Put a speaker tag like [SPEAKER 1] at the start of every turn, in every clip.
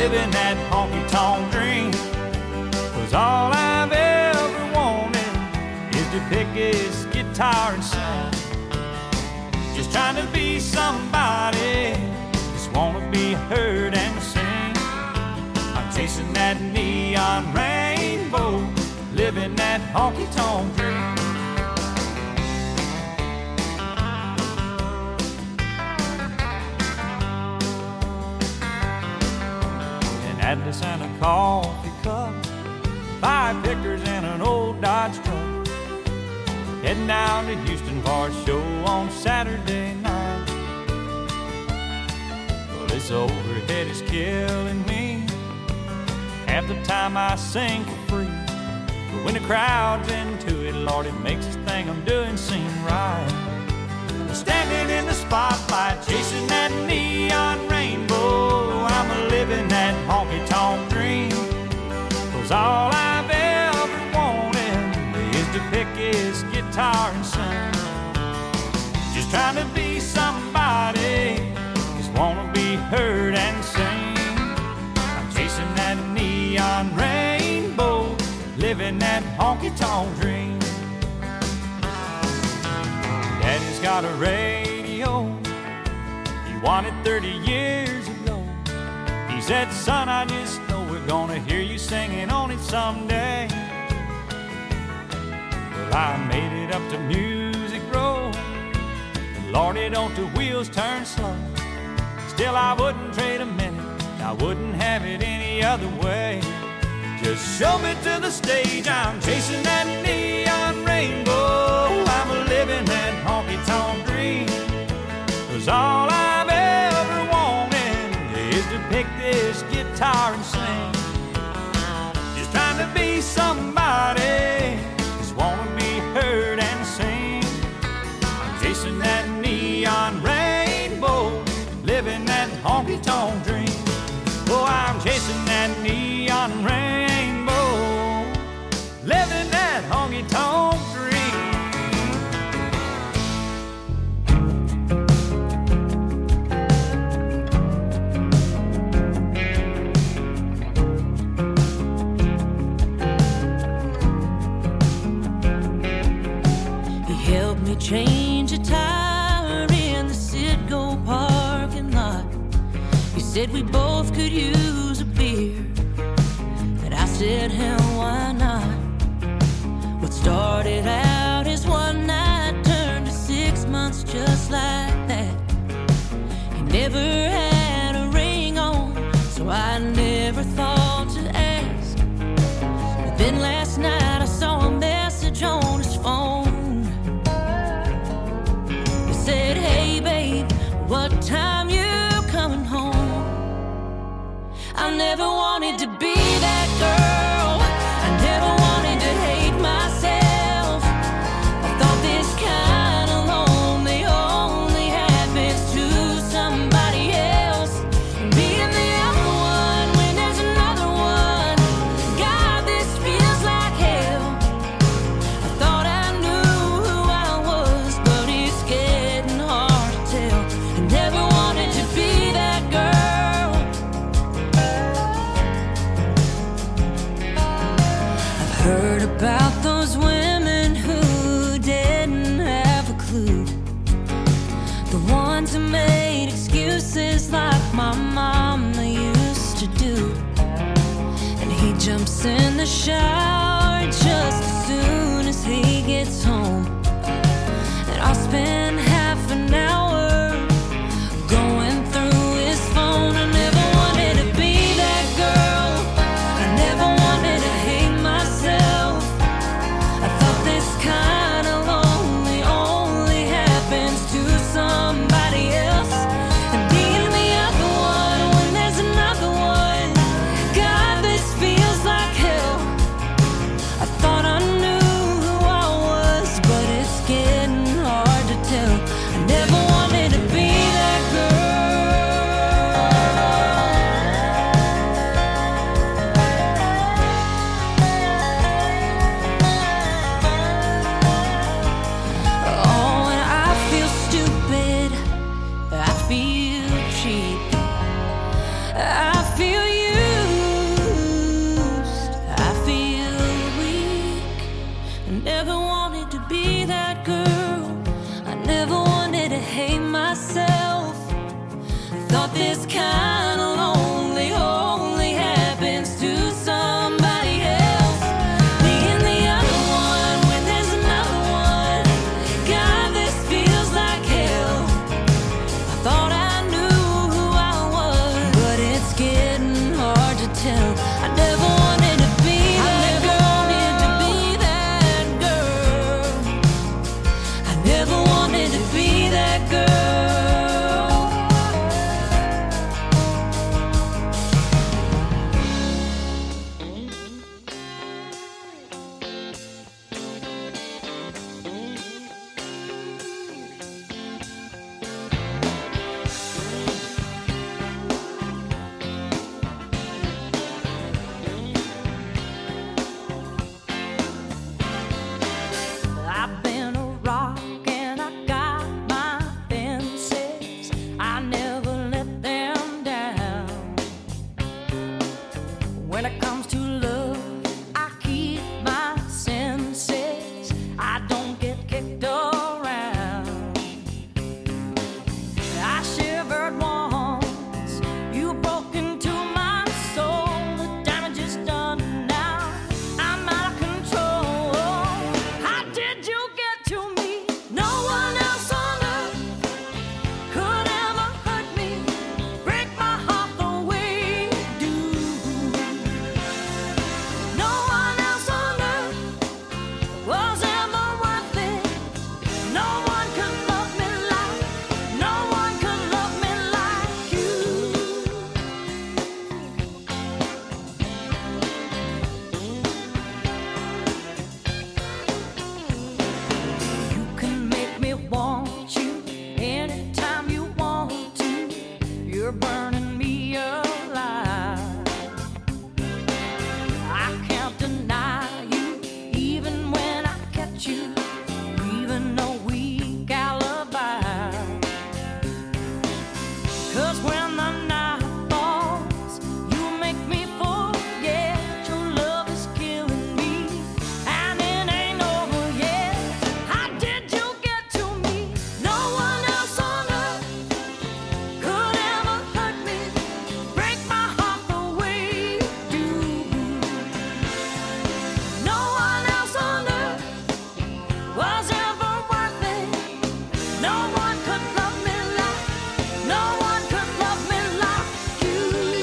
[SPEAKER 1] living that honky-tonk dream. 'Cause all I've ever wanted is to pick his guitar and sing. Just trying to be somebody, just wanna be heard and sing. I'm chasing that neon rainbow, living that honky-tonk dream. An Atlas and a coffee cup, 5 pickers and an old Dodge truck, heading down to Houston for a show on Saturday night. Well, this overhead is killing me. Half the time I sing for free, but when the crowd's into it, Lord, it makes this thing I'm doing seem right. Standing in the spotlight, chasing that neon rainbow, I'm living that honky-tonk dream. 'Cause all I've ever wanted is to pick his guitar and sing. Just trying to be somebody, just wanna be heard and sing. I'm chasing that neon rainbow, living that honky-tonk dream. Daddy's got a radio, he won it 30 years ago. He said, son, I just know we're gonna hear you singing on it someday. Well, I made it up to Music Row, but Lordy, don't the wheels turn slow. Still, I wouldn't trade a minute, I wouldn't have it any other way. Just show me to the stage, I'm chasing that neon rainbow, I'm living that honky-tonk dream. 'Cause all I've ever wanted is to pick this guitar and sing. Just trying to be somebody, just wanna be heard and sing. I'm chasing that neon rainbow, living that honky-tonk dream. Oh, I'm chasing that neon rainbow, living that honky-tonk dream.
[SPEAKER 2] He helped me change a tire in the Citgo parking lot. He said we both could use a beer, and I said, hell, why not? What started out as one night turned to 6 months just like that. He never had a ring on, so I never thought to ask. But then last night I saw a message on his phone. He said, hey babe, what time you coming home? I never wanted to be that girl, I never wanted to hate myself. I thought this kind of lonely only happens to somebody else. And being the other one when there's another one, God, this feels like hell. I thought I knew who I was, but it's getting hard to tell. I never wanted to be that girl. I've heard about those women who didn't have a clue, the ones who made excuses like my mama used to do. And he jumps in the shower just as soon as he gets home, and I'll spend half an hour going through his phone. I never wanted to be that girl, I never wanted to hate myself. I thought this kind of lonely only happens to somebody else. And being the other one when there's another one, God, this feels like hell. I thought I knew who I was, but it's getting hard to tell. I never wanted to be that oh, and I feel stupid, I feel cheap, I feel Thought this kind of lonely only happens to somebody else. Being the other one when there's another one. God, this feels like hell. I thought I knew who I was, but it's getting hard to tell. I never wanted to be that girl. I never wanted to be that girl. I've been a rock and I got my fences. I never let them down. When it comes to love, I keep my senses. I don't get kicked around. I shivered once, you broke into my soul. The damage is done now. I'm out of control. How did you get to me? No one else on earth could ever hurt me, break my heart the way you do. No one else on earth was ever worth it. No one could love me like, no one could love me like you. You can make me want you anytime you want to. You're burning me alive. I can't deny you, even when I catch you, even a weak alibi. 'Cause when the night falls, you make me forget your love is killing me, and it ain't over yet. How did you get to me? No one else on earth could ever hurt me, break my heart the way you do. No one else on earth was ever worth it. No one could love me like, no one could love me like you.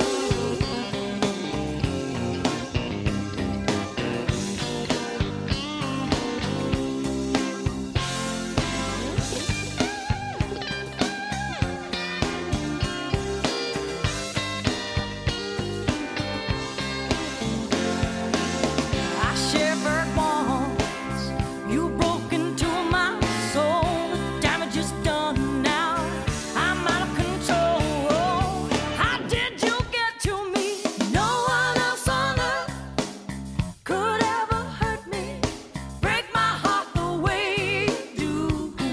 [SPEAKER 2] I shivered once, you broke into my soul. The damage is done now. I'm out of control. How did you get to me? No one else on earth could ever hurt me, break my heart the way you do.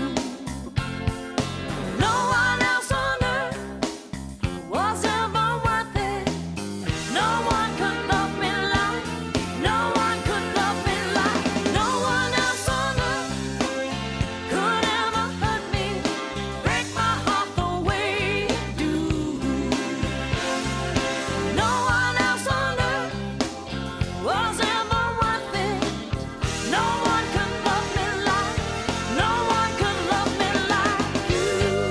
[SPEAKER 2] No one else on earth was ever worth it. No one could love me like, no one could love me like, no one else on earth could ever hurt me, break my heart the way you do. No one else on earth was ever worth it. No one could love me like, no one could love me like you.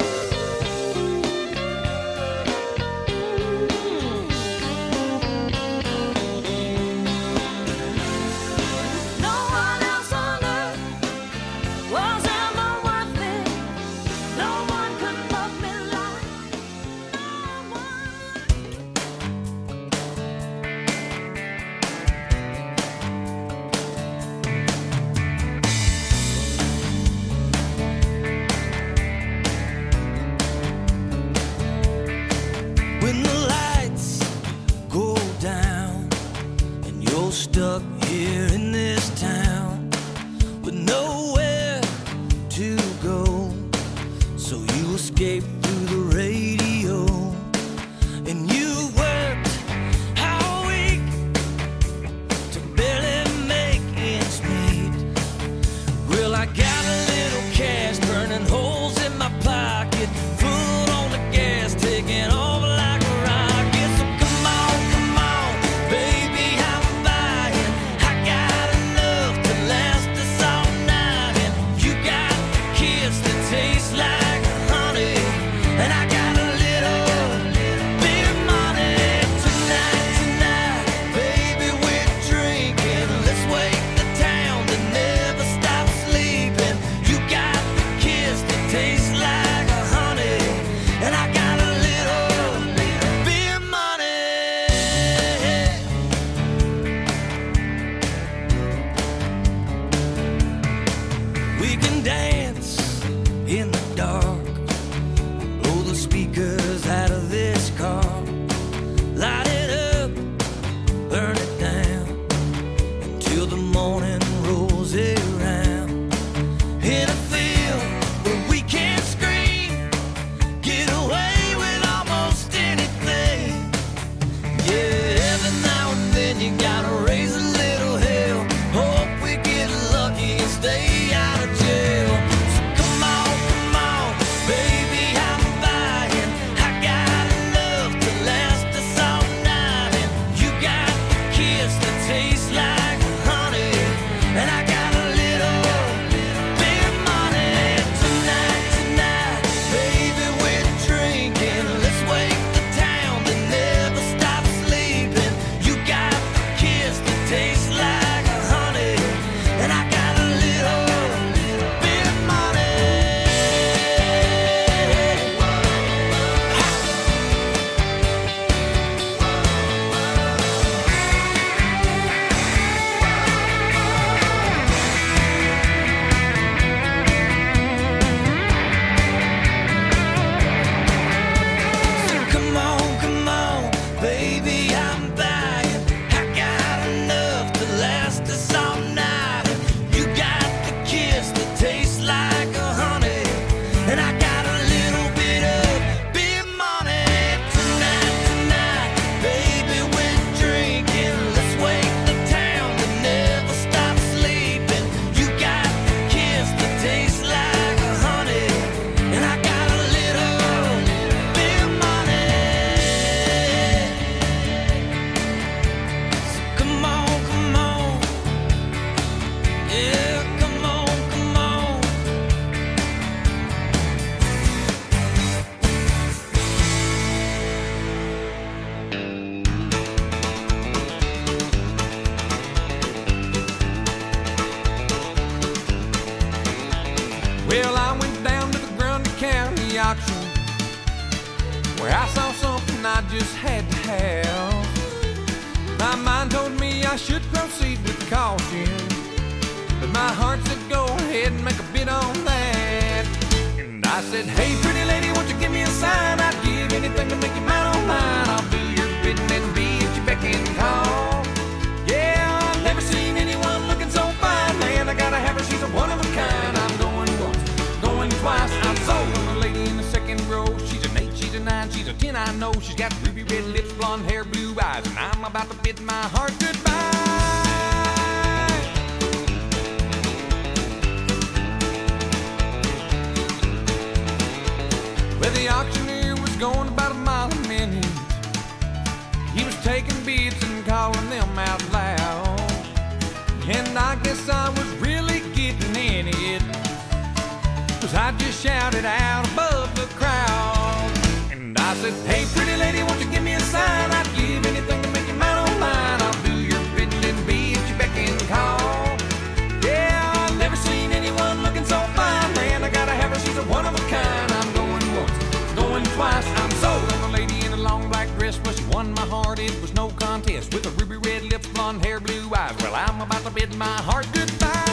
[SPEAKER 2] No one else on earth was ever worth it. No one could love me like, no one.
[SPEAKER 3] When the lights go down and you're stuck here in this town with nowhere to go, so you escape through the radio, and you worked all week to barely make ends meet. Well, I got a little cash burning holes in my pocket, foot on the gas, taking all
[SPEAKER 1] where I saw something I just had to have. My mind told me I should proceed with caution, but my heart said go ahead and make a bid on that. And I said, hey pretty lady, won't you give me a sign? I'd give anything to make you mine on mine. I'll do your bidding and be at your beck and call. Yeah, I've never seen anyone looking so fine. Man, I gotta have her, she's a one of a kind. I'm going once, going twice, I'm sold on the lady in the second row. She's an 8, she's a 9, she's a 10, I know. She's got ruby red lips, blonde hair, blue eyes, and I'm about to bid my heart goodbye. Well, the auctioneer was going about a mile a minute. He was taking bids and calling them out loud, and I guess I was really getting in it, 'cause I just shouted out above the crowd. And I said, hey pretty lady, won't you give me a sign? I'd give anything to make you mine on mine. I'll do your bidding and be at your beck and call. Yeah, I've never seen anyone looking so fine. Man, I gotta have her, she's a one of a kind. I'm going once, going twice, I'm sold on the lady in a long black dress. Well, she won my heart, it was no contest, with a ruby red lips, blonde hair, blue eyes. Well, I'm about to bid my heart goodbye.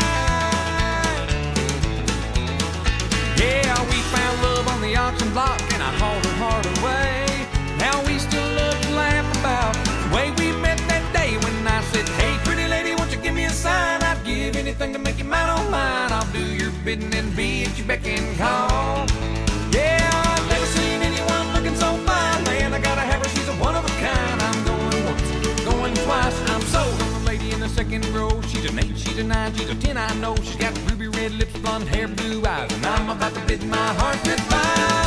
[SPEAKER 1] Yeah, we found love on the auction block, and I hauled her heart away. Now we still love to laugh about the way we met that day when I said, hey pretty lady, won't you give me a sign? I'd give anything to make you mine on mine. I'll do your bidding and be at your beck and call. Yeah, I've never seen anyone looking so fine. Man, I gotta have her, she's a one of a kind. I'm going once, going twice, I'm sold on the lady in the second row. She's an 8, she's a 9, she's a 10, I know. She's got ruby red lips, blonde hair, blue eyes, and I'm about to bid my heart goodbye.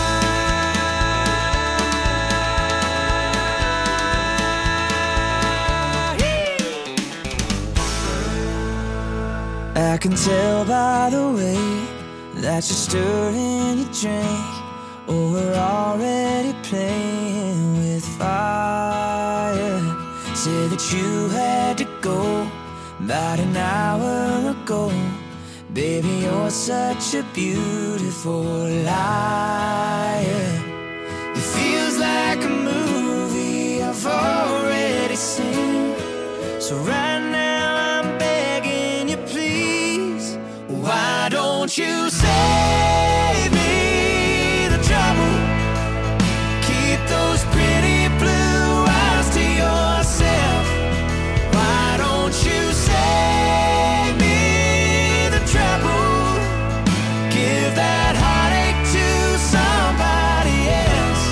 [SPEAKER 3] I can tell by the way that you're stirring your drink. Oh, we're already playing with fire. Said that you had to go about an hour ago. Baby, you're such a beautiful liar. It feels like a movie I've already seen. So right now I'm begging you, please, why don't you save me the trouble? Keep those pretty blue eyes to yourself. Why don't you save me the trouble? Give that heartache to somebody else.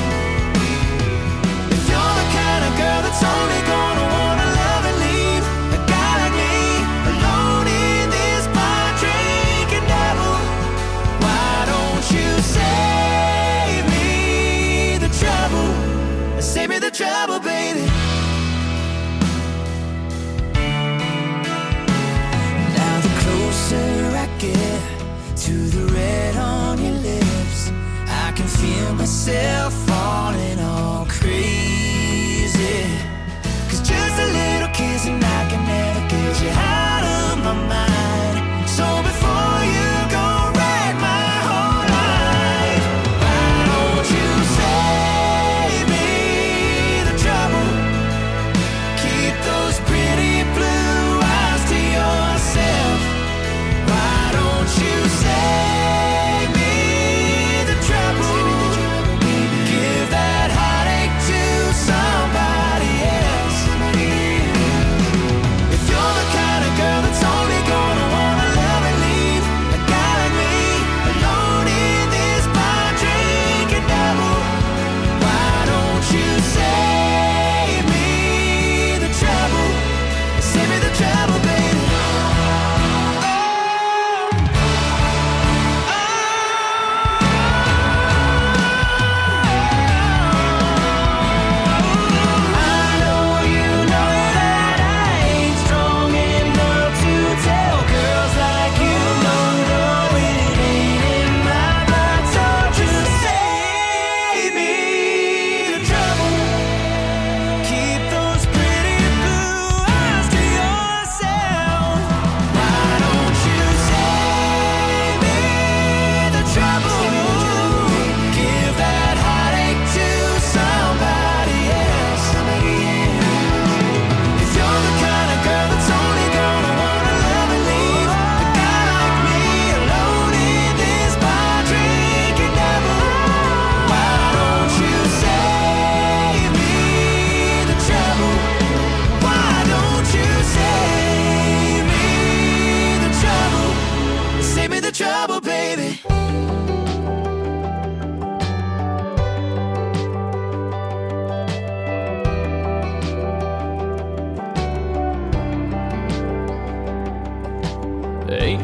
[SPEAKER 3] If you're the kind of girl that's only gonna wanna love and leave a guy like me alone in this bar drinking double, why don't you save me the trouble? Save me the trouble, baby. Now the closer I get to the red on your lips, I can feel myself falling all crazy. 'Cause just a little kiss and I can never get you out of my mind. So before you go wreck my whole life, why don't you save me the trouble? Keep those pretty blue eyes to yourself. Why don't you save me the trouble? Give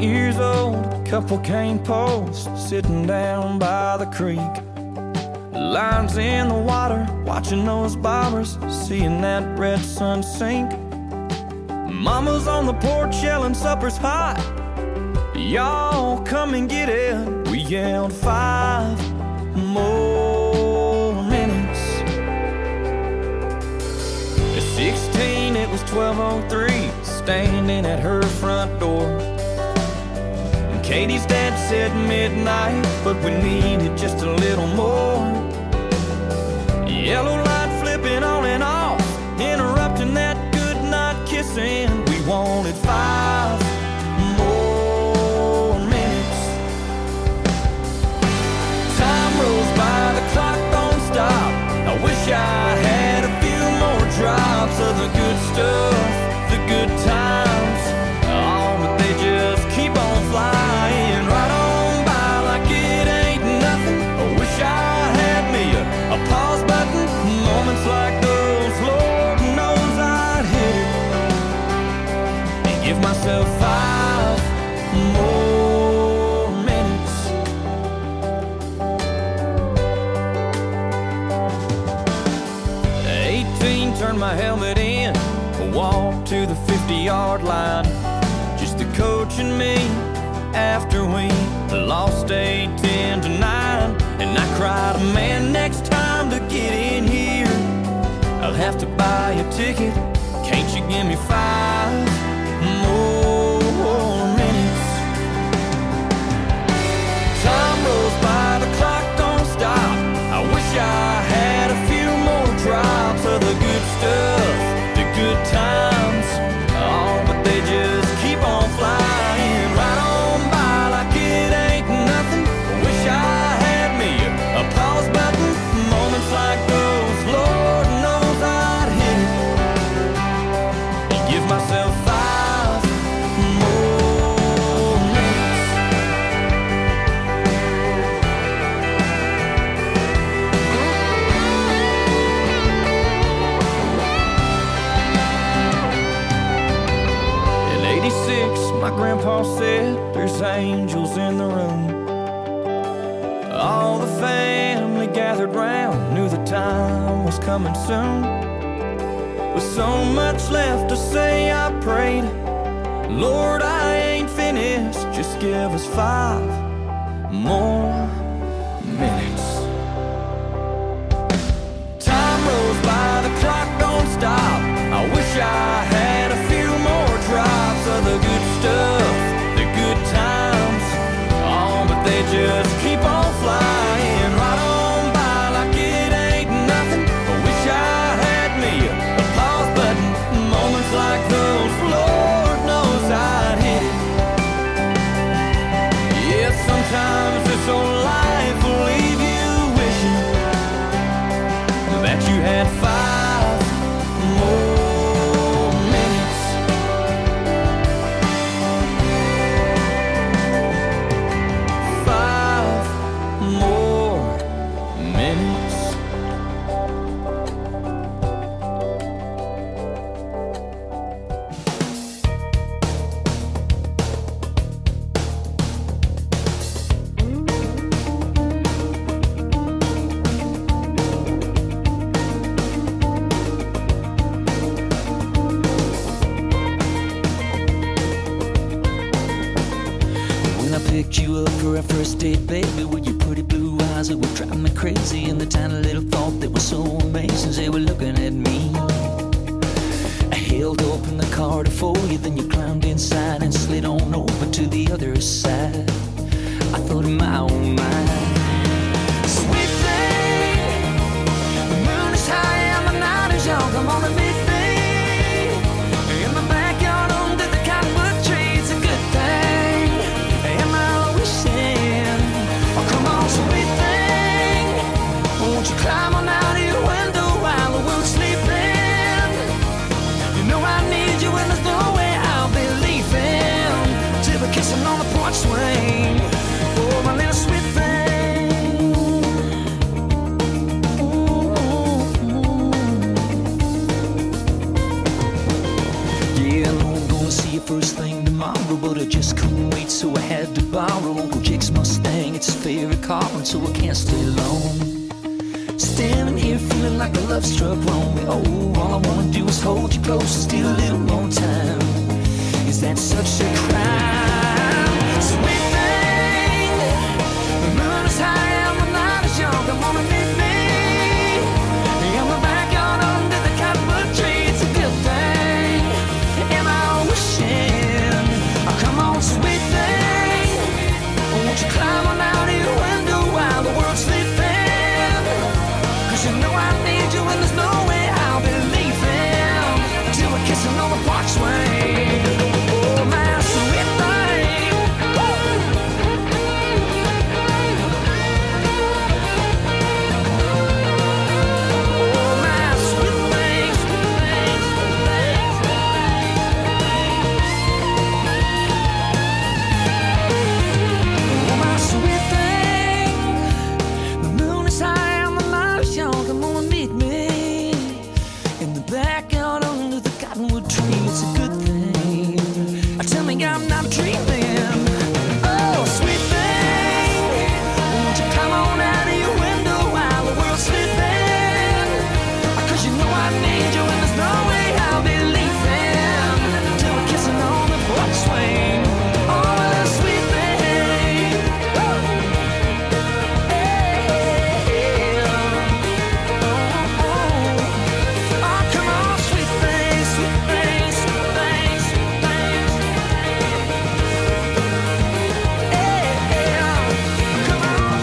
[SPEAKER 3] years old, couple cane posts sitting down by the creek. Lines in the water, watching those bobbers, seeing that red sun sink. Mama's on the porch yelling supper's hot, y'all come and get it. We yelled 5 more minutes. At 16 it was 12:03, standing at her front door. And Katie's dad said midnight, but we needed just a little more. Yellow light flipping on and off, interrupting that good night kissing. We wanted 5 more minutes. Time rolls by, the clock don't stop. I wish I had a few more drops of the good stuff, the good times. Oh, but they just keep on flying right on by like it ain't nothing. I wish I had me a pause button. Moments like those, Lord knows I'd hit it and give myself 5 more minutes. 18, turned my helmet in, walked to the 50-yard line. Just the coach and me after we lost 8-10-9. And I cried, man, next time to get in here, I'll have to buy a ticket. Can't you give me 5 more minutes? Time rolls by, the clock don't stop. I wish I had a few more drops of the good stuff, the good times. Oh, but they just keep on flying right on by like it ain't nothing. I wish I had me a pause button. Moments like those, Lord knows I'd hit it and give myself 5 more minutes. In '86, my grandpa said there's angels in the room. All the family gathered round, knew the time was coming soon. With so much left to say, I prayed, Lord, I ain't finished, just give us 5 more minutes. Time rolls by, the clock don't stop. I wish I had a few more drops of the good stuff, the good times. Oh, but they just keep on flying right on by like it ain't nothing. I wish I had me a pause button. Moments like those, Lord knows I'd hit it. Yeah, sometimes this old life will leave you wishing that you had 5 more minutes. 5 more minutes.
[SPEAKER 4] When I picked you up for our first date, baby, with your pretty blue eyes that would drive me crazy, and the tiny little thought that was so amazing, they were looking at me. I held open the car to for you, then you climbed inside and slid on over to the other side. I thought in my own mind, sweet thing, the moon is high and the night is young. Come on and meet me in the backyard under the cottonwood tree. It's a good thing. Am I always saying, oh, come on, sweet thing, won't you climb on out of your window while the world's sleeping? You know I need you and there's no way I'll be leaving till we're kissing on the porch swing. Oh, my little sweet thing. Yeah, I know I'm gonna see you first thing tomorrow, but I just couldn't wait had to borrow Uncle Jake's Mustang. It's his favorite car, and so I can't stay long. Standing here feeling like a love struck Romeo. All I wanna do is hold you close and steal a little more time. Is that such a crime? Sweet thing, the moon is high and the night is young. Come on and meet me in the backyard under the cottonwood tree. It's a good thing. Am I wishing? Oh, come on, sweet thing, won't you climb on out of your window while the world's sleeping? 'Cause you know I need you and there's no way I'll be leaving till we're kissing on the porch swing. Oh, my sweet thing. Oh, my sweet thing, sweet thing, sweet thing, sweet thing. Oh, my sweet thing. The moon is high and the light is young. Come on and meet me in the backyard under the cottonwood tree. It's a good thing. Tell me I'm not dreaming. Oh, sweet thing, won't you come on out of your window while the world's sleeping? 'Cause you know I need you and there's no way I'll be leaving till we're kissing on the porch swing. Oh, that sweet thing. Woo! Oh, come on, sweet thing, sweet thing, sweet thing, sweet thing. Come on,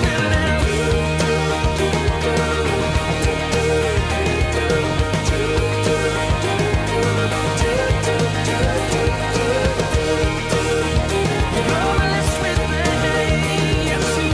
[SPEAKER 4] sweet thing, yes you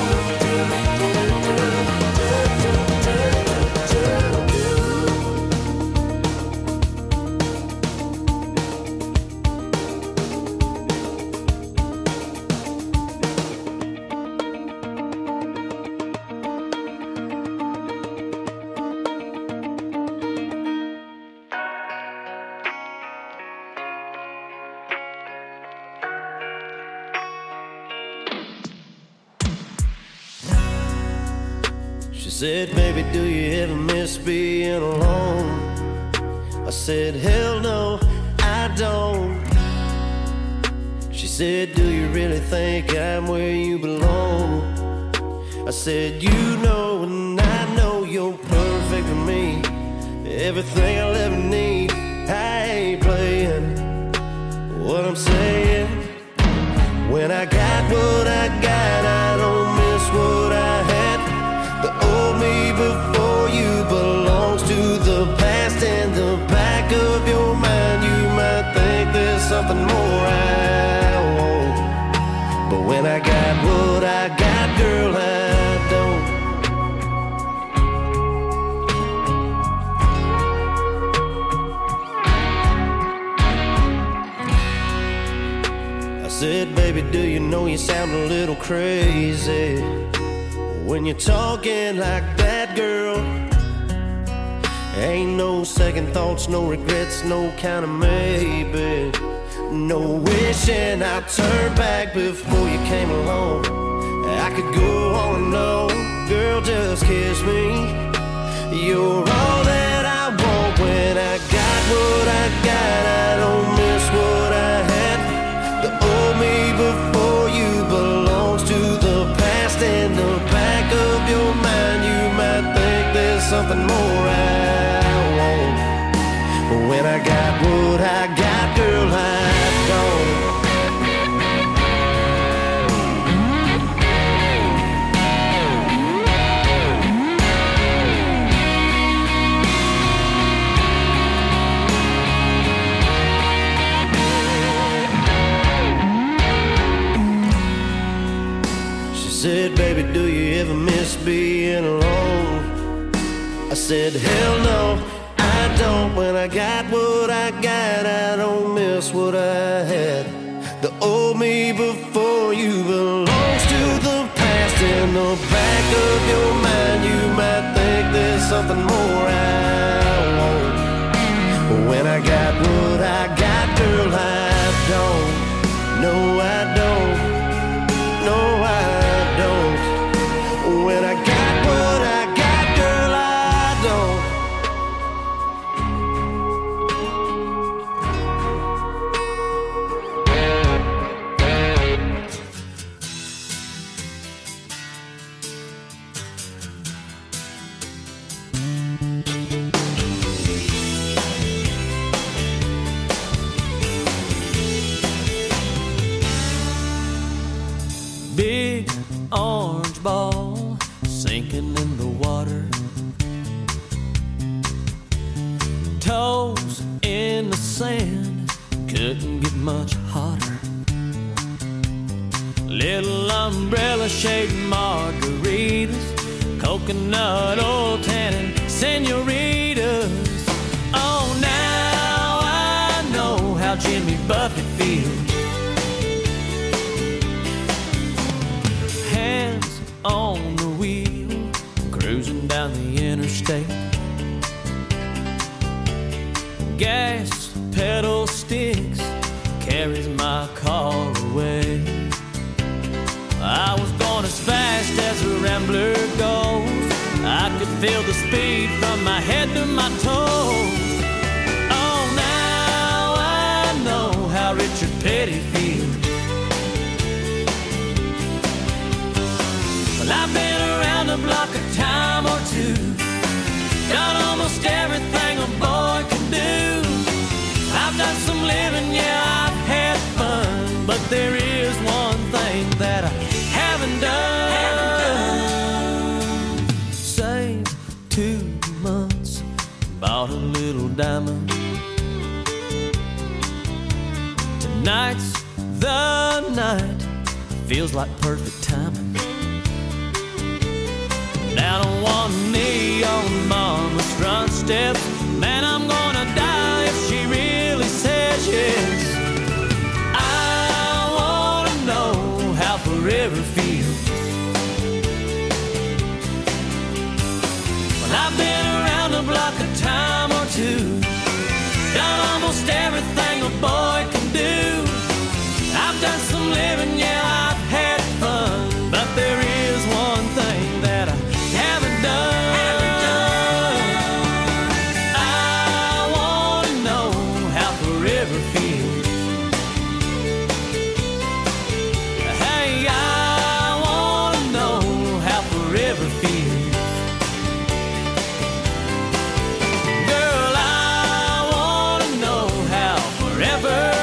[SPEAKER 5] She said, baby, do you ever miss being alone? I said, hell no, I don't. She said, do you really think I'm where you belong? I said, you know and I know you're perfect for me. Everything I'll ever need. I ain't playing what I'm saying. When I got what I got, I don't miss what I had. The old me before you belongs to the past. In the back of your mind, you might think there's something more I want. But when I got what I got, girl, I don't. I said, baby, do you know you sound a little crazy when you're talking like that, girl? Ain't no second thoughts, no regrets, no kind of maybe. No wishing I'd turn back before you came along. I could go on and on, girl, just kiss me. You're all that I want. When I got what I got, I don't miss what I had. The old me before you belongs to the past. In the back of your mind, you might think there's something more I want. But when I got what I got, girl, I don't. Said, baby, do you ever miss being alone? I said, hell no, I don't. When I got what I got, I don't miss what I had. The old me before you belongs to the past. In the back of your mind, you might think there's something more I want. But when I got what I got, girl, I don't. No, I don't.
[SPEAKER 4] toes in the sand, couldn't get much hotter. Little umbrella shaped margaritas, coconut oil tanning senoritas. Oh, now I know how Jimmy Buffett feels. Hands on the wheel, cruising down the interstate. Gas pedal sticks, carries my car away. I was going as fast as a rambler goes. I could feel the speed from my head to my toes. Oh, now I know how Richard Petty feels. Well, I've been around the block a time or two, done almost everything a boy can do. I've done some living, yeah, I've had fun, but there is one thing that I haven't done. Saved 2 months, bought a little diamond. Tonight's the night, feels like perfect timing. Down on one knee on mama's front steps, man, I'm gonna die if she really says yes. I wanna know how forever feels. Well, I've been around the block a time or two, done almost everything a boy can do. I've done some living, yeah, I've had fun, but there is one thing that I haven't done. I wanna know how forever feels. Hey, I wanna know how forever feels. Girl, I wanna know how forever feels.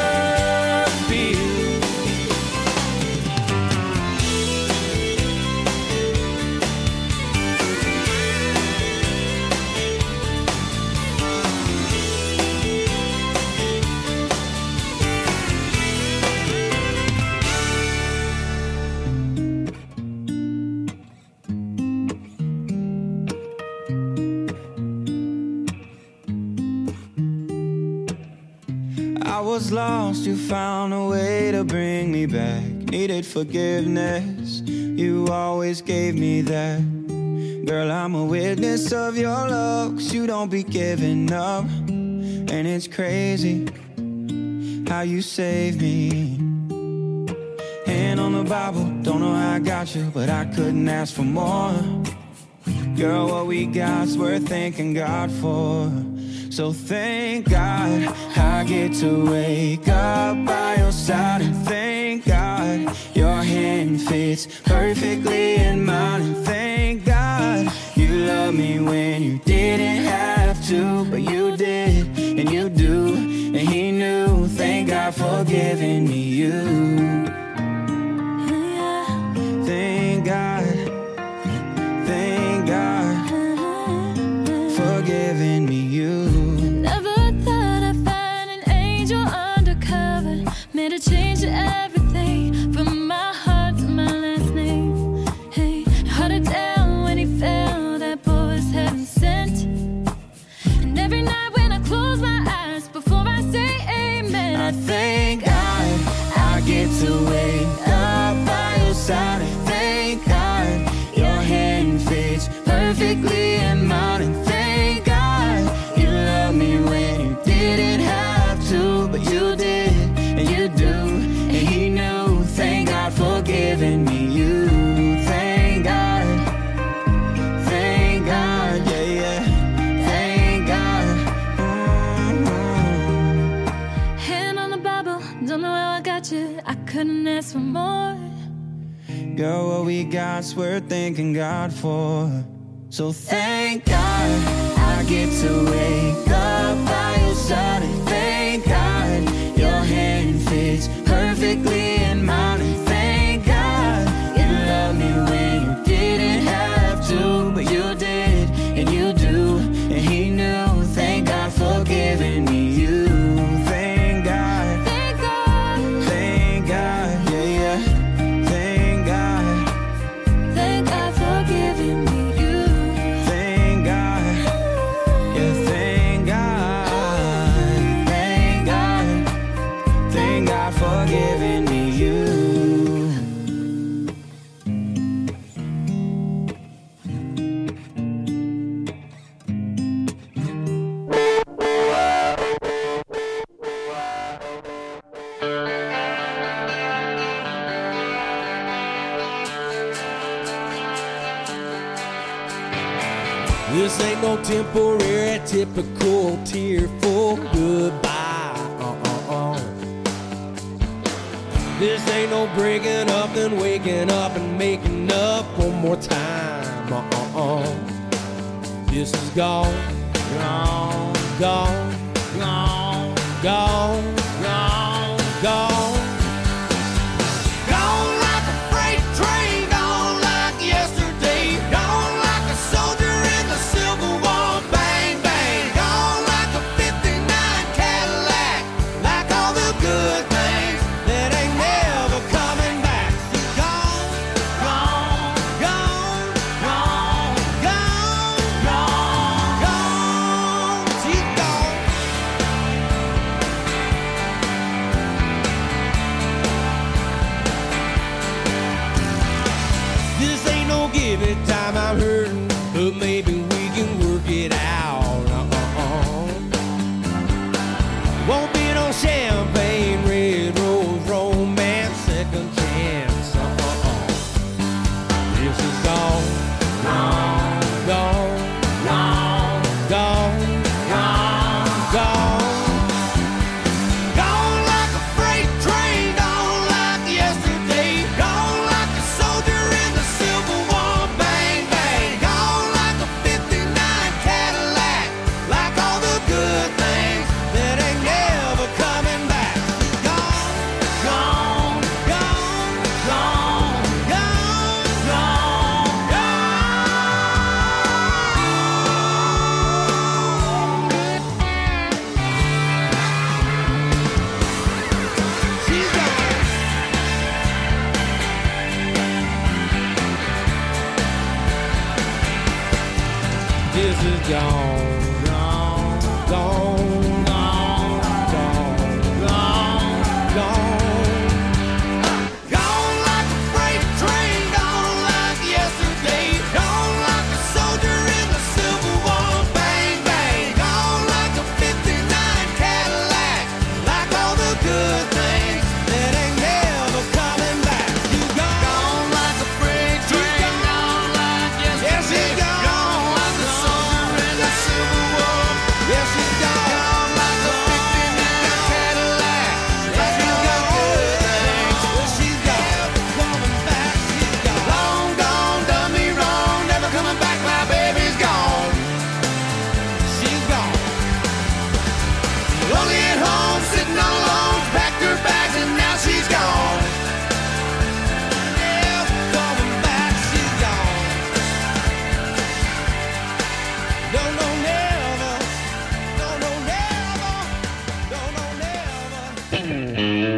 [SPEAKER 3] I was lost, you found a way to bring me back. Needed forgiveness, you always gave me that. Girl, I'm a witness of your love, 'cause you don't be giving up. And it's crazy how you saved me. Hand on the Bible, don't know how I got you, but I couldn't ask for more. Girl, what we got's worth thanking God for. So thank God I get to wake up by your side, and thank God your hand fits perfectly in mine, and thank God you love me when you didn't have to, but you did and you do, and he knew. Thank God for giving me you. Thank God, thank God for giving me you.
[SPEAKER 2] Made a change to everything, from my heart to my last name. Hey, held it down when he fell, that boy was heaven sent. And every night when I close my eyes, before I say amen,
[SPEAKER 3] I thank God I get to wake up by your side, and thank God your hand fits perfectly in mine, and thank God you love me when you didn't have to, but you did. And you do, and he knew. Thank God for giving me you. Thank God, yeah, yeah. Thank God.
[SPEAKER 2] hand on the Bible, don't know how I got you, I couldn't ask for more.
[SPEAKER 3] Girl, what we got's worth thanking God for. So thank God I get to wake up by your side, and thank God your hand fits perfectly in mine, and thank God you love me when you didn't have to, but you did and you do, and he knew. Thank God for giving
[SPEAKER 6] ain't no temporary, typical tearful goodbye. This ain't no breaking up and waking up and making up one more time. This is gone, gone, gone, gone, gone, gone, gone. Gone like a freight train, gone like yesterday, gone like a soldier in the Civil War. Bang, bang, gone like a 59 Cadillac, like all the good things that ain't never coming back. She's gone, gone, gone, gone, gone, gone, gone. She's gone. This ain't no give it time, I'm hurting, but maybe we can work it out. Won't be no champagne, red rose, romance, second chance. This is gone, gone, gone, gone, gone, gone, gone. Gone like a freight train, gone like yesterday, gone like a soldier in the Civil War. Bang, bang, gone like a 59 Cadillac, like all the good things that ain't never coming back. Gone, gone, gone, gone, gone, gone, gone. She's gone. This is gone, gone, gone, gone, gone, gone, gone. Gone like a freight train, gone like yesterday, gone like a soldier in the Civil War. Bang, bang, gone like a 59 Cadillac, like all the good things that ain't never coming back. You gone like a freight train, gone like yesterday, gone like a soldier in the Civil War. Yes, she's gone like a 59 Cadillac, like all the good things. Well, she's gone, coming back. She's gone. Long gone, done me wrong, never coming back. My baby's gone. She's gone. Lonely at home, sitting all alone, packed her bags and now she's gone. Never coming back. She's gone. No, no, never. No, no, never. No, no, never.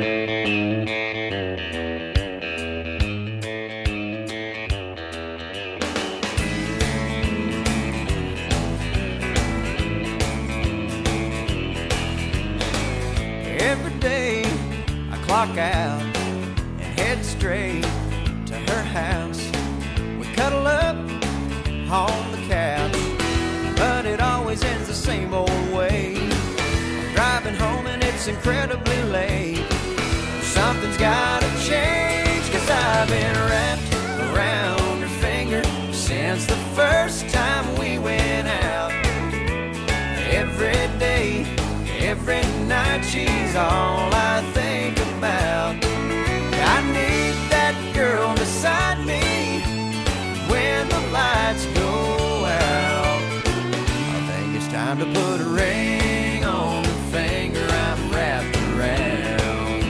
[SPEAKER 3] Every day I clock out and head straight to her house. We cuddle up on the couch, but it always ends the same old way. I'm driving home and it's incredibly late. Something's gotta change, 'cause I've been wrapped around her finger since the first time we went out. Every day, every night, she's all I think about. I need that girl beside me when the lights go out. I think it's time to put a ring on the finger I'm wrapped around.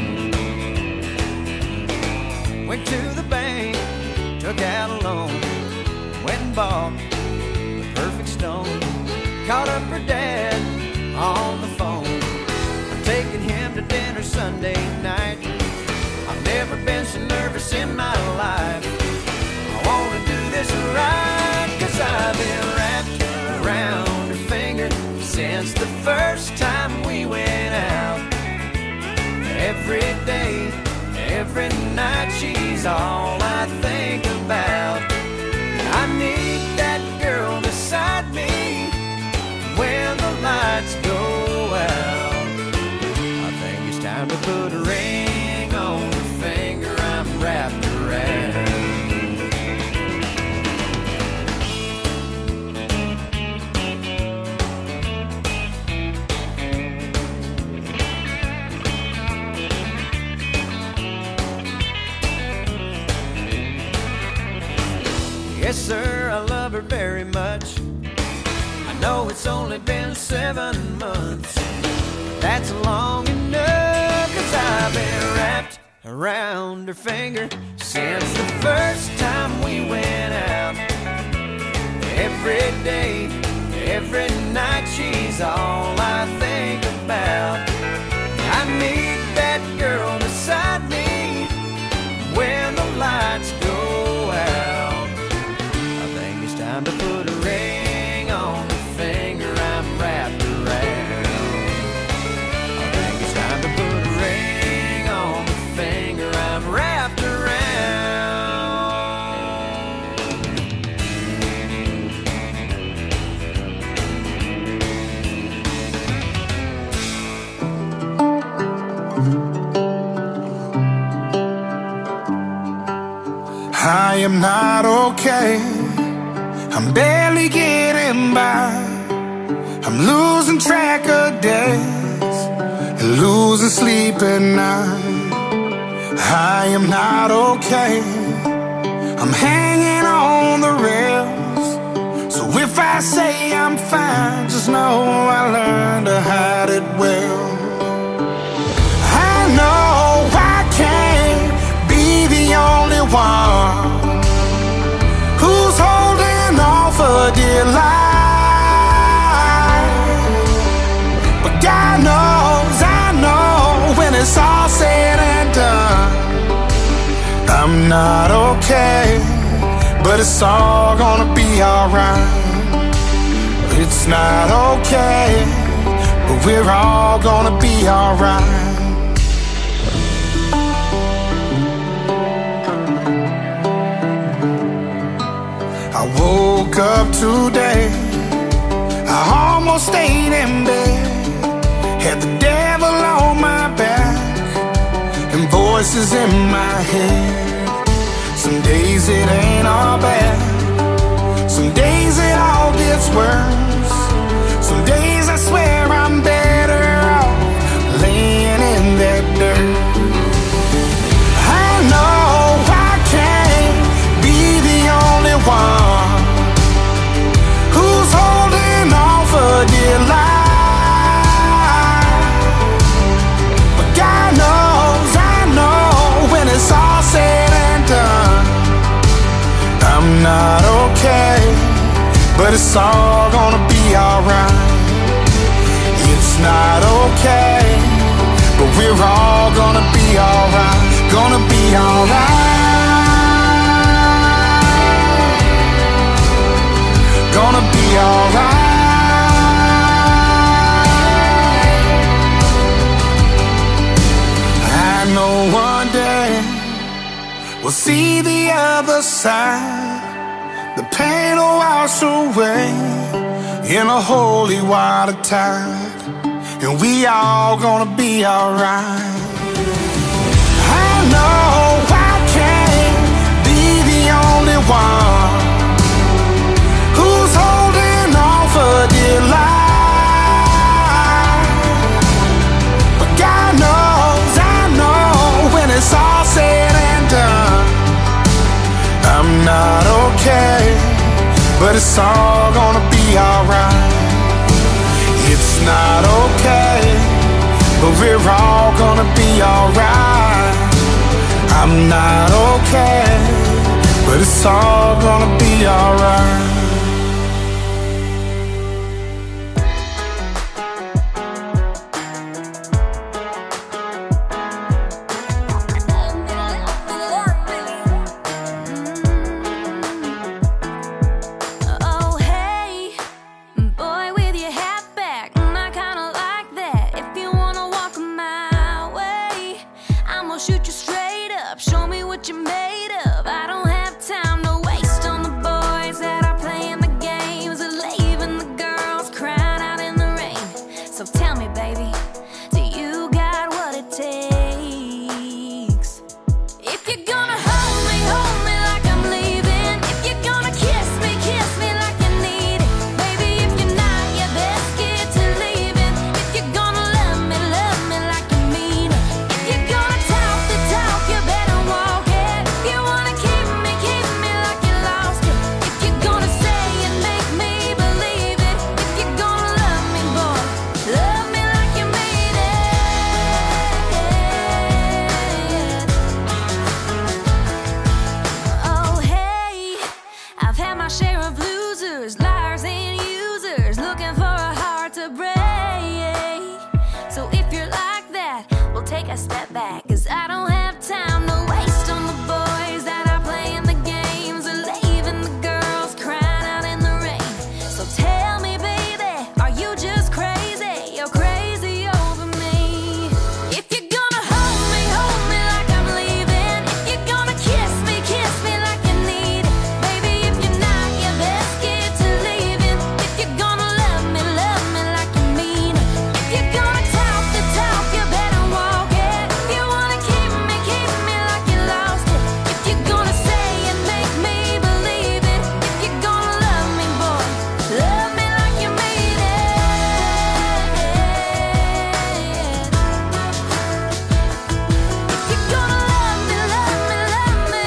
[SPEAKER 3] Went to the bank, took out a loan, went and bought the perfect stone. Called up her dad on the phone. I'm taking him to dinner Sunday night. I've never been so nervous in my life. I wanna do this right, 'cause I've been wrapped around her finger since the first time we went out. Every day, every night, she's all I think about. I need that girl beside me when the lights go out. I think it's time to put a ring on the finger I'm wrapped around. know it's only been 7 months. That's long enough, 'cause I've been wrapped around her finger since the first time we went out. Every day, every night, she's all I think about. I meet that girl beside me when the lights go out. I think it's time to put a ring on the finger I'm wrapped around. I think it's time to put a ring on the finger I'm wrapped around.
[SPEAKER 7] I am not okay. I'm barely getting by. I'm losing track of days and losing sleep at night. I am not okay. I'm hanging on the rails. So if I say I'm fine, just know I learned to hide it well. I know I can't be the only one who's holding on for dear life. But God knows, I know, when it's all said and done, I'm not okay, but it's all gonna be alright. It's not okay, but we're all gonna be alright. I woke up today, I almost stayed in bed, had the devil on my back and voices in my head. Some days it ain't all bad, some days it all gets worse. Some days I swear I'm better off laying in that dirt. I know I can't be the only one who's holding on for dear life. But God knows, I know, when it's all said and done, I'm not okay, but it's all gonna be alright. It's not okay, but we're all gonna be alright. Gonna be alright. Gonna be alright. I know one day we'll see the other side. The pain will wash away in a holy water tide, and we all gonna be alright. I know I can't be the only one who's holding on for dear life. But God knows, I know, when it's all said and done, I'm not okay, but it's all gonna be alright. It's not okay, but we're all gonna be alright. I'm not okay, but it's all gonna be alright.
[SPEAKER 2] Shoot you straight up, show me what you're made of. I don't have time to waste on the boys that are playing the games and leaving the girls crying out in the rain. So tell me, baby, do you got what it takes? If you're gonna hold me like I'm leaving. If you're gonna kiss me like you need it. Baby, if you're not, you best get to leaving. If you're gonna love me like you mean it. If you're gonna talk the talk, you better walk it. I step back, 'cause I don't have time to waste on the boys that are playing the games or leaving the girls crying out in the rain. So tell me, baby, are you just crazy? You're crazy over me. If you're gonna hold me like I'm leaving. If you're gonna kiss me like you need it. Baby, if you're not, you best get to leaving. If you're gonna love me like you mean it. If you're gonna talk the talk, you better walk it. If you wanna keep me like you lost it. If you're gonna say and make me believe it. If you're gonna love me, boy, love me like you mean it. If you're gonna love me, love me, love me.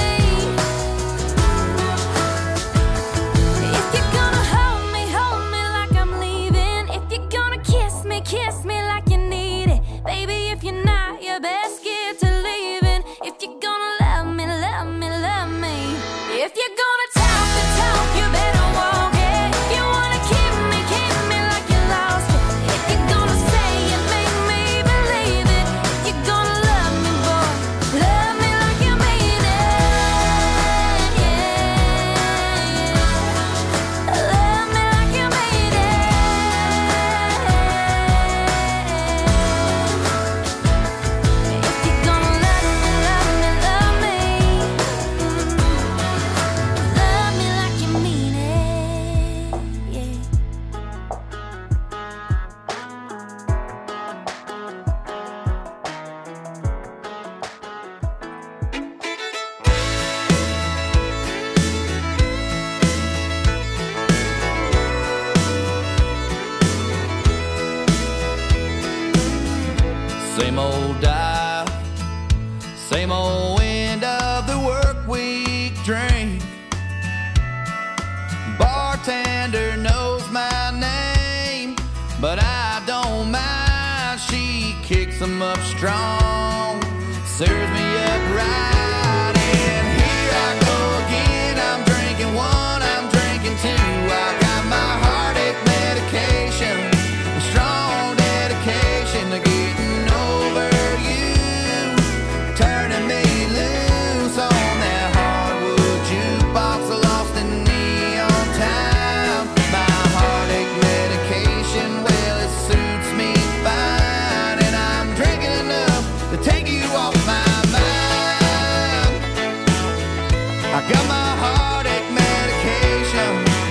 [SPEAKER 2] If you're gonna hold me like I'm leaving. If you're gonna kiss me like you need it. Baby, if you're not, you best get to leaving. If you're gonna love me, love me, love me. If you're gonna talk the talk, you better walk it. If you wanna keep me like you lost it. If you're gonna say and make me believe it. If you're gonna love me, boy, love me like you mean it. Yeah. Love me like you mean it. If you're gonna love me, love me, love me. Love me like you mean it. Yeah.
[SPEAKER 4] Same old dive, same old end of the work week drink. Bartender knows my name, but I don't mind. She kicks 'em up strong, serves me up right. And here I go again. I'm drinking one, I'm drinking two. I got my heartache medication, a strong dedication to getting over you, turning me loose on that hardwood jukebox, lost in neon time. My heartache medication, well, it suits me fine, and I'm drinking enough to take you off my mind. I got my heartache medication.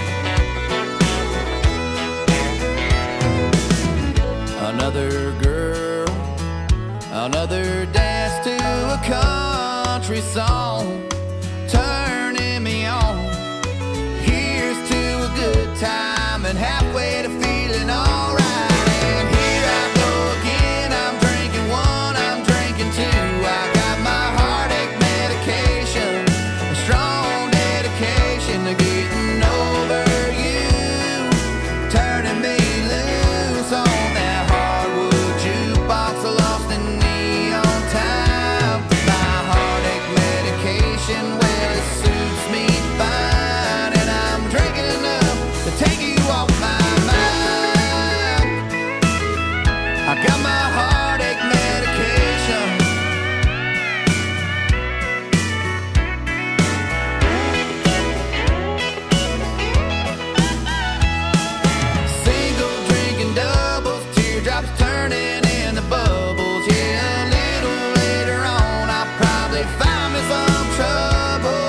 [SPEAKER 4] Another girl, another dance to a country song, turning me on. Here's to a good time and halfway to feeling alright. And here I go again. I'm drinking one, I'm drinking two. I got my heartache medication, a strong dedication to getting over you, turning me loose on that hardwood jukebox, lost in neon time. My heartache medication, well, it suits me fine, and I'm drinking enough to take you off my mind. I got my heartache medication. Single drinking doubles, teardrops turning into bubbles. Yeah, a little later on, I'll probably find me some trouble.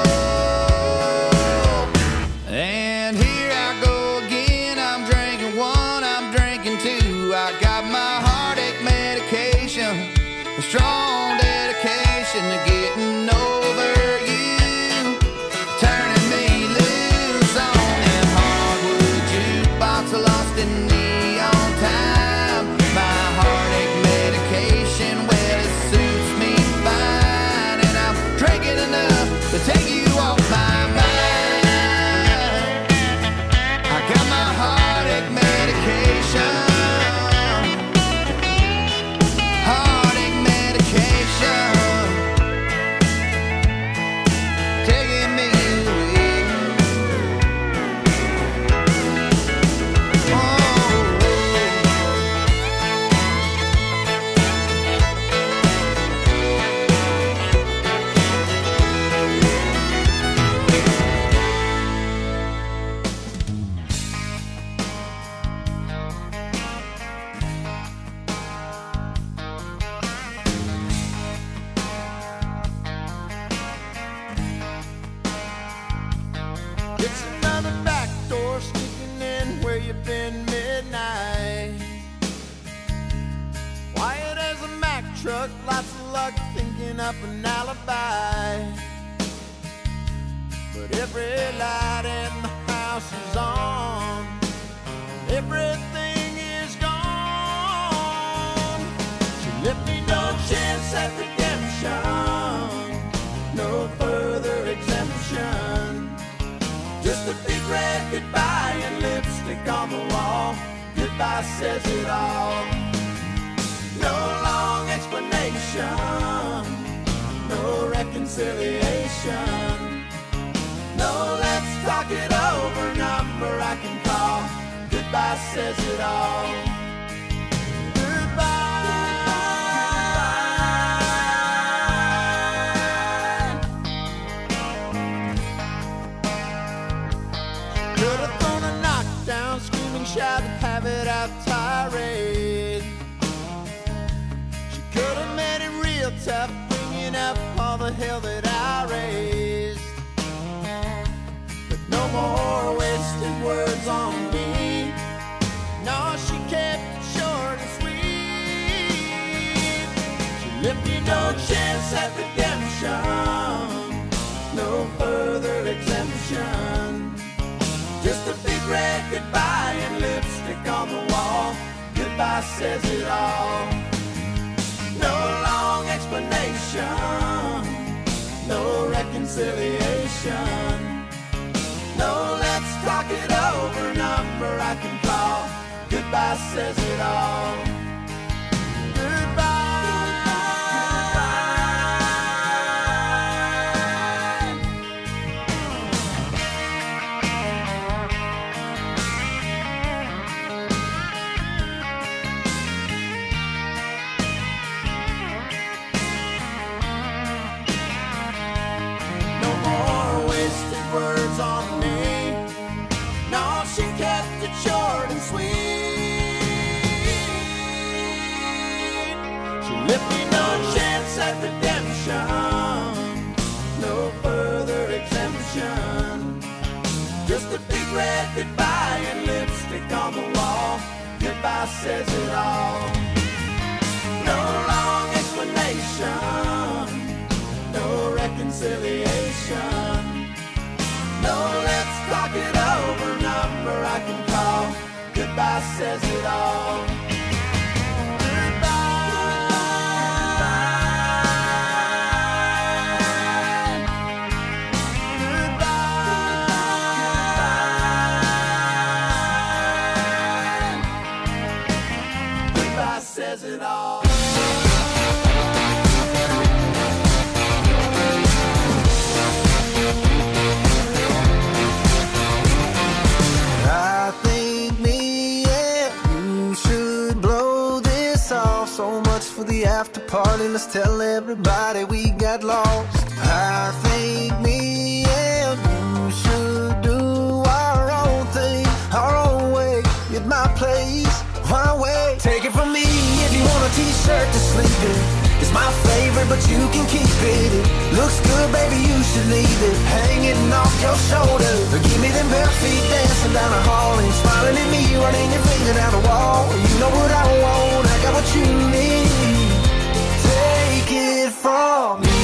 [SPEAKER 4] And here I go again. I'm drinking one, I'm drinking two. I got my heartache medication, a strong dedication to getting over you, turning me loose on that hardwood jukebox, lost in neon time. My heartache medication, well, it suits me fine, and I'm drinking enough to take you off my mind. I got my heartache medication.
[SPEAKER 8] truck, lots of luck, thinking up an alibi. But every light in the house is on, everything is gone. She left me no chance at redemption, no further exemption. Just a big red goodbye and lipstick on the wall. Goodbye says it all. No long explanation, no reconciliation. No, let's talk it over, number I can call. Goodbye says it all. Shout, have it out tirade. She could have made it real tough, bringing up all the hell that I raised. But no more wasted words on me. No, she kept it short and sweet. She left me no chance at redemption, no further exemption. Just a big red goodbye and lipstick on the wall. Goodbye says it all. No long explanation, no reconciliation. No, let's talk it over, number I can call. Goodbye says it all. Words on me. No, she kept it short and sweet. She left me no chance at redemption, no further exemption. Just a big red goodbye and lipstick on the wall. Goodbye says it all. No long explanation, no reconciliation. No, let's talk it over, number I can call. Goodbye says it all. Goodbye says it all. So much for the after party, let's tell everybody we got lost. I think me and you should do our own thing, our own way, at my place, my way. Take it from me, if you want a t-shirt to sleep in, it's my favorite, but you can keep it. It looks good, baby, you should leave it hanging off your shoulder. Give me them bare feet dancing down the hall and smiling at me, running your finger down the wall. You know what I want, I got what you need. Take it from me.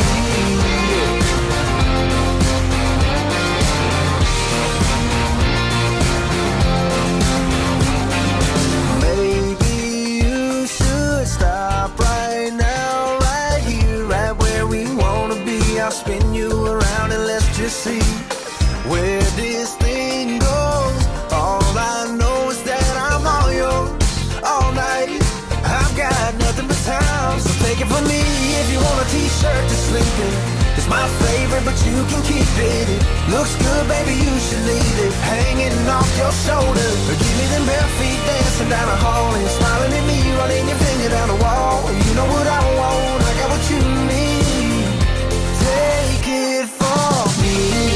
[SPEAKER 8] Maybe you should stop right now, right here, right where we wanna be. I'll spin you around and let's just see where this thing goes. All I know is that I'm all yours all night. I've got nothing but time, so take it from me. If you want a t-shirt to sleep in, it's my favorite, but you can keep it. It looks good, baby, you should leave it hanging off your shoulder. Give me them bare feet dancing down the hall and smiling at me, running your finger down the wall. You know what I want, I got what you need. Take it from me.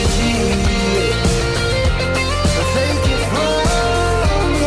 [SPEAKER 8] Take it from me.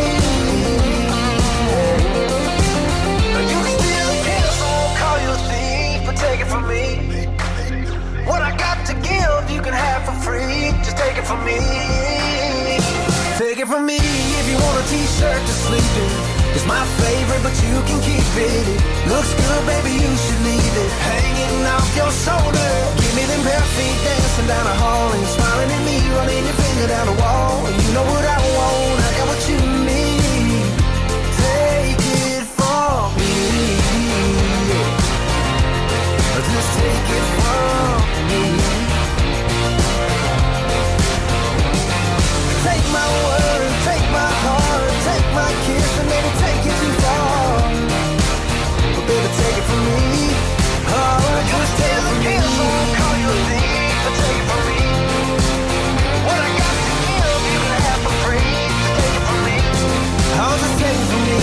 [SPEAKER 8] You can still kill, so I won't call you a thief, but take it from me. What I got to give, you can have for free. Just take it from me. Take it from me. If you want a t-shirt to sleep in, It's my favorite, but you can keep it. It looks good, baby, you should leave it hanging off your shoulder. Give me them bare feet dancing down the hall, and you're smiling at me, running your finger down the wall. And you know what I want, I got what you need. Take it from me, just take it from me. Take my word, take my heart, take my kiss, and maybe take it too far. But baby, take it from me. Oh, just take it from me. Call you a thief, but take it from me. What I got to give, you can have for free. Just take it from me. Oh, just take it from me.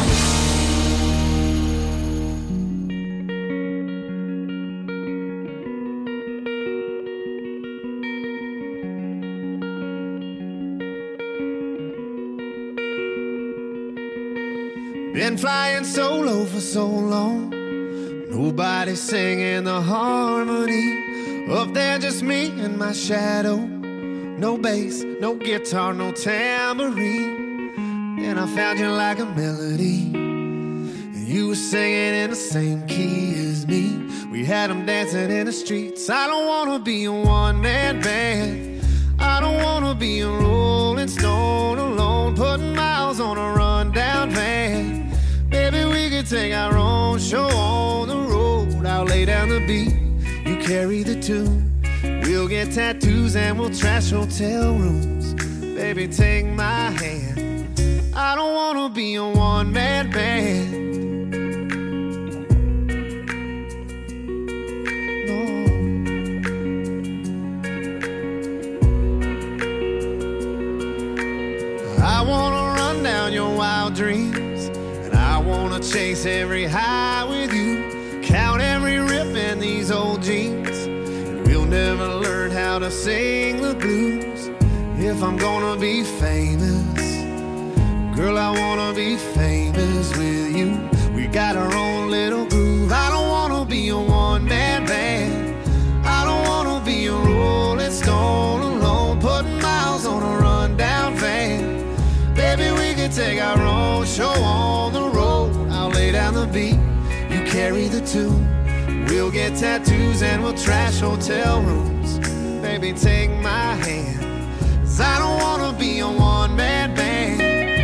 [SPEAKER 6] Been flying solo for so long, nobody singing the harmony. Up there just me and my shadow. No bass, no guitar, no tambourine. And I found you like a melody, and you were singing in the same key as me. We had them dancing in the streets. I don't wanna be a one-man band. I don't wanna be a rolling stone alone, putting miles on a rundown van. Baby, we could take our own show on the road. I'll lay down the beat, you carry the tune. We'll get tattoos and we'll trash hotel rooms. Baby, take my hand. I don't wanna be a one-man band. No. I wanna run down your wild dreams, and I wanna chase every high with you. Count every rip in these old jeans, and we'll never learn how to sing the blues. If I'm gonna be famous, girl, I wanna be famous with you. We got our own little groove. I don't wanna be a one-man band. I don't wanna be a rolling stone alone, putting miles on a rundown van. Baby, we could take our own show on the road. I'll lay down the beat, you carry the tune. We'll get tattoos and we'll trash hotel rooms. Baby, take my hand, 'cause I don't wanna be a one-man band.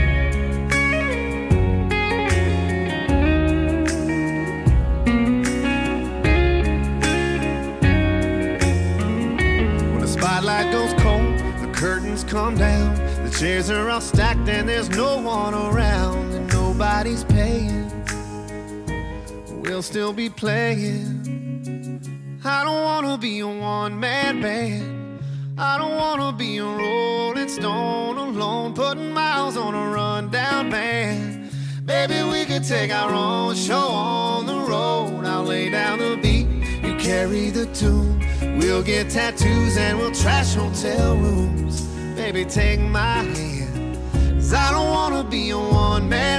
[SPEAKER 6] When the spotlight goes cold, the curtains come down, the chairs are all stacked and there's no one around, and nobody's paying. We'll still be playing. I don't wanna be a one-man band. I don't wanna be a rolling stone alone, putting miles on a rundown van. Baby, we could take our own show on the road. I'll lay down the beat, you carry the tune. We'll get tattoos and we'll trash hotel rooms. Baby, take my hand, 'cause I don't wanna be a one-man